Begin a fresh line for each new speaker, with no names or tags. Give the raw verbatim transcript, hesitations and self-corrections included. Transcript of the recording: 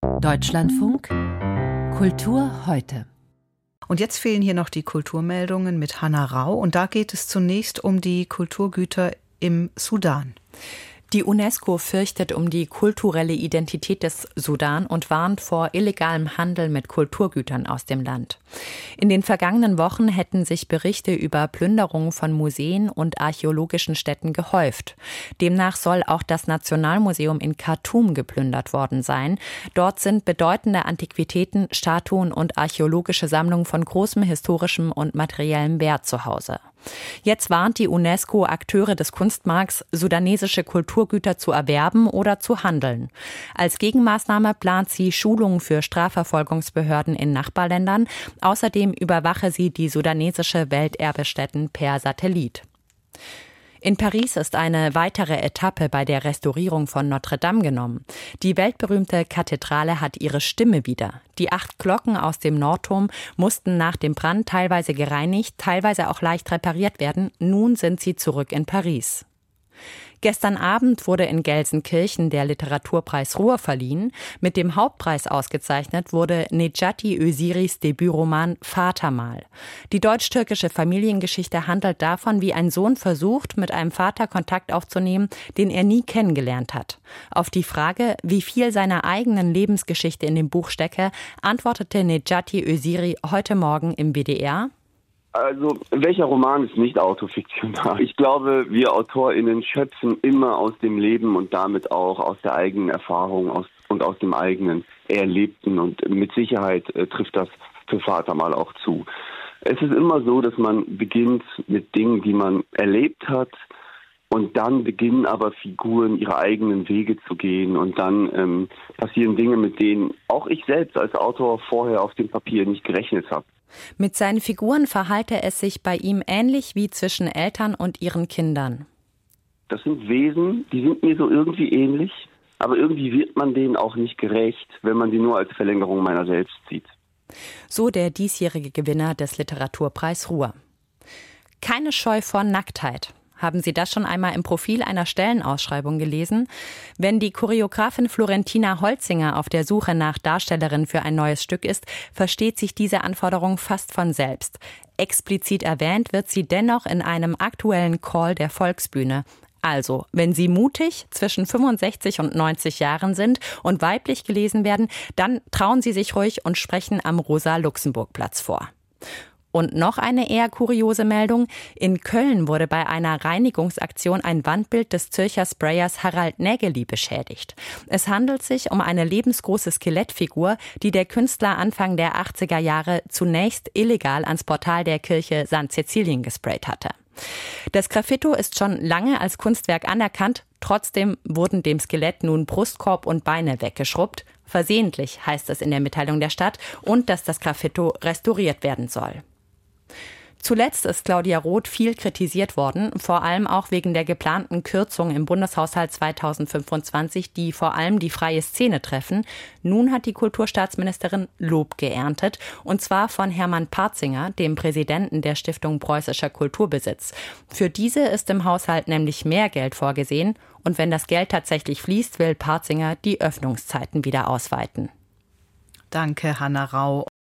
Deutschlandfunk Kultur heute.
Und jetzt fehlen hier noch die Kulturmeldungen mit Hanna Rau. Und da geht es zunächst um die Kulturgüter im Sudan.
Die UNESCO fürchtet um die kulturelle Identität des Sudan und warnt vor illegalem Handel mit Kulturgütern aus dem Land. In den vergangenen Wochen hätten sich Berichte über Plünderungen von Museen und archäologischen Stätten gehäuft. Demnach soll auch das Nationalmuseum in Khartoum geplündert worden sein. Dort sind bedeutende Antiquitäten, Statuen und archäologische Sammlungen von großem historischem und materiellem Wert zu Hause. Jetzt warnt die UNESCO Akteure des Kunstmarkts, sudanesische Kulturgüter zu erwerben oder zu handeln. Als Gegenmaßnahme plant sie Schulungen für Strafverfolgungsbehörden in Nachbarländern. Außerdem überwache sie die sudanesische Welterbestätten per Satellit. In Paris ist eine weitere Etappe bei der Restaurierung von Notre Dame genommen. Die weltberühmte Kathedrale hat ihre Stimme wieder. Die acht Glocken aus dem Nordturm mussten nach dem Brand teilweise gereinigt, teilweise auch leicht repariert werden. Nun sind sie zurück in Paris. Gestern Abend wurde in Gelsenkirchen der Literaturpreis Ruhr verliehen. Mit dem Hauptpreis ausgezeichnet wurde Necati Öziris Debütroman Vatermal. Die deutsch-türkische Familiengeschichte handelt davon, wie ein Sohn versucht, mit einem Vater Kontakt aufzunehmen, den er nie kennengelernt hat. Auf die Frage, wie viel seiner eigenen Lebensgeschichte in dem Buch stecke, antwortete Necati Öziri heute Morgen im W D R:
Also, welcher Roman ist nicht autofiktional? Ich glaube, wir AutorInnen schöpfen immer aus dem Leben und damit auch aus der eigenen Erfahrung aus, und aus dem eigenen Erlebten. Und mit Sicherheit äh, trifft das für Vatermal auch zu. Es ist immer so, dass man beginnt mit Dingen, die man erlebt hat. Und dann beginnen aber Figuren ihre eigenen Wege zu gehen. Und dann ähm, passieren Dinge, mit denen auch ich selbst als Autor vorher auf dem Papier nicht gerechnet habe.
Mit seinen Figuren verhalte es sich bei ihm ähnlich wie zwischen Eltern und ihren Kindern.
Das sind Wesen, die sind mir so irgendwie ähnlich, aber irgendwie wird man denen auch nicht gerecht, wenn man sie nur als Verlängerung meiner selbst sieht.
So der diesjährige Gewinner des Literaturpreis Ruhr. Keine Scheu vor Nacktheit. Haben Sie das schon einmal im Profil einer Stellenausschreibung gelesen? Wenn die Choreografin Florentina Holzinger auf der Suche nach Darstellerin für ein neues Stück ist, versteht sich diese Anforderung fast von selbst. Explizit erwähnt wird sie dennoch in einem aktuellen Call der Volksbühne. Also, wenn Sie mutig zwischen fünfundsechzig und neunzig Jahren sind und weiblich gelesen werden, dann trauen Sie sich ruhig und sprechen am Rosa-Luxemburg-Platz vor. Und noch eine eher kuriose Meldung. In Köln wurde bei einer Reinigungsaktion ein Wandbild des Zürcher Sprayers Harald Nägeli beschädigt. Es handelt sich um eine lebensgroße Skelettfigur, die der Künstler Anfang der achtziger Jahre zunächst illegal ans Portal der Kirche Sankt Cäcilien gesprayt hatte. Das Graffito ist schon lange als Kunstwerk anerkannt. Trotzdem wurden dem Skelett nun Brustkorb und Beine weggeschrubbt. Versehentlich heißt es in der Mitteilung der Stadt, und dass das Graffito restauriert werden soll. Zuletzt ist Claudia Roth viel kritisiert worden, vor allem auch wegen der geplanten Kürzung im Bundeshaushalt zweitausendfünfundzwanzig, die vor allem die freie Szene treffen. Nun hat die Kulturstaatsministerin Lob geerntet, und zwar von Hermann Partzinger, dem Präsidenten der Stiftung Preußischer Kulturbesitz. Für diese ist im Haushalt nämlich mehr Geld vorgesehen, und wenn das Geld tatsächlich fließt, will Partzinger die Öffnungszeiten wieder ausweiten.
Danke, Hanna Rau.